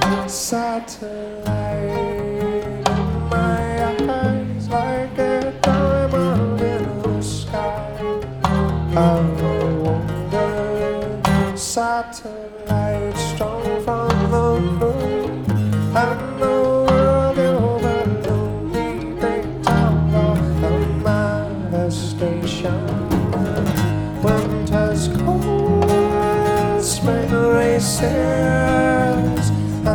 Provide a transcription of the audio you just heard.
Satellite in my eyes, like a diamond in the sky. I wonder, satellite strong from the moon, and the world over lonely big tower of my station. Winter's cold, spring races.